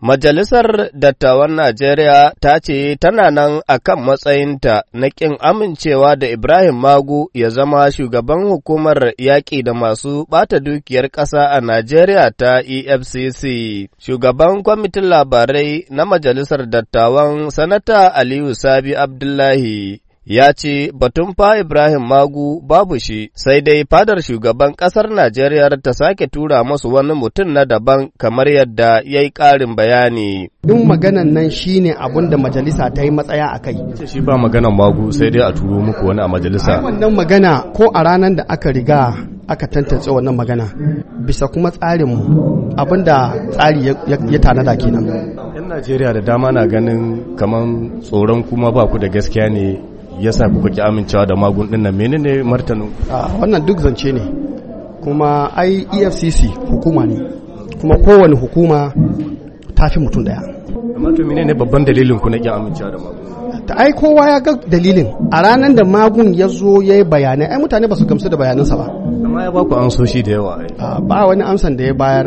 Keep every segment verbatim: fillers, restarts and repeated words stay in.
Majalisar Dattawan Najeriya ta ce tana nan a kan matsayinta na ƙin amincewa da Ibrahim Magu ya zama shugaban hukumar yaƙi da masu ɓata dukiyar ƙasa a Najeriya ta E F C C. Shugaban kwamitin labarai na Majalisar Dattawan Sanata Aliyu Sabi Abdullahi ya ce batun fa Ibrahim Magu babu shi, sai dai fadar shugaban ƙasar Najeriya ta sake tura masu wani mutum na daban kamar yadda ya yi ƙarin bayani. Duk maganan nan shi ne abin da majalisa ta yi matsaya a kai. Shi ba maganan Magu sai dai a turo muku wani a majalisa. Wannan magana ko a ranar da aka riga aka tantance wannan magana bisa kuma tsarinmu abin da tsari ya tanada kenan. Yan Najeriya da dama na ganin kamar tsoron kuma ba ku da gaskiya ne yasa kuka ki amincewa da Magun din nan, menene martanin? Ah, wannan duk zance ne, kuma ai E F C C hukuma ne, kuma kowane hukuma ta fi mutum daya. Amma to menene babban dalilin ku na ki amincewa da Magun? Ta ai kowa ya ga dalilin a ranar da Magun ya zo ya yi bayanai, ai mutane ba su gamsu da bayanansa ba. Amma ya ba ku amsoshi da yawa. Ah, ba wani amsan da ya bayar,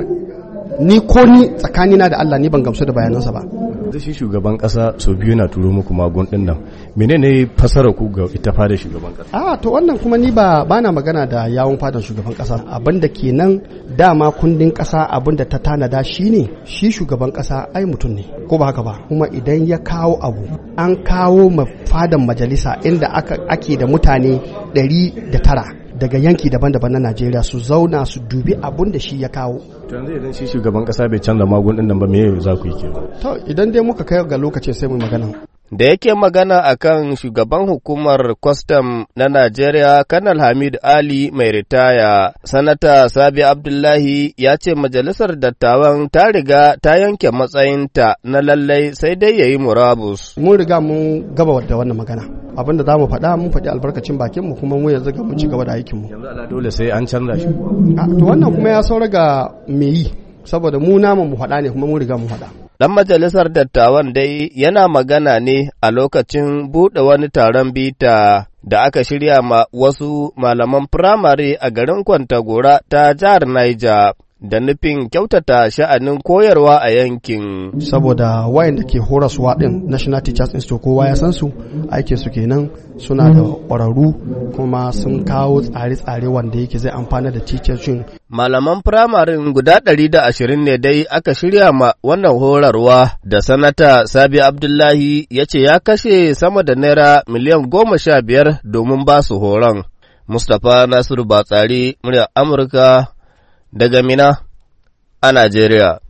ni ko ni tsakanina da Allah ni ban gamsu da bayanansa ba. Shi shugaban kasa so biyu na turo muku Magun din nan, menene fasara ku ga ita fadar shugaban kasa? Ah, to wannan kuma ni ba bana magana da yawun fadar shugaban kasa. Abinda kenan dama kundin kasa abinda ta tanada shine shi shugaban kasa ai mutum ne, ko ba haka ba? Kuma idan ya kawo abu an kawo ma fadan majalisa inda aka ake da mutane ɗari da tara daga yanki daban-daban na Najeriya su zauna su dubi abun da shi ya kawo. To yanzu idan shi shugaban kasa bai canza Magun din nan ba, me za ku yi kenan? To idan dai muka kai ga lokacin sai mu magana. Da yake magana akan shugaban hukumar kwastam na Najeriya, Kanal Hamid Ali mai ritaya, Sanata Sabi Abdullahi ya ce majalisar dattawan ta riga ta yanke matsayinta na lallai sai dai yayi murabus. Mun riga mun gaba da wannan magana. Abinda za mu faɗa mun faɗi albarkacin bakinmu kuma mu yanzu ga mun ci gaba da aikinmu. Yanzu ala dole sai an canza shi. To wannan kuma ya saura ga me yi, saboda mu namu mu faɗa ne kuma mun riga mu faɗa. Ɗan majalisar dattawan dai yana magana ne a lokacin buɗe wani taron bita da aka shirya ma wasu malaman firamare a garin Kwantagora ta jihar Niger da nufin kyautata sha'anin koyarwa a yankin. Saboda wayanda ke horaswa din National Teachers Institute kowa ya san su, aikin su kenan, suna da ƙwararru kuma sun kawo tsare-tsare wanda yake zai amfana da teachers. Malaman firamarin guda ɗari da ashirin ne dai aka shirya ma wannan horarwa da Sanata Sabi Abdullahi ya ce ya kashe sama da naira miliyan goma sha biyar domin ba su horon. Mustapha Nasiru Batsari, muryar Amurka, daga Mina a Najeriya.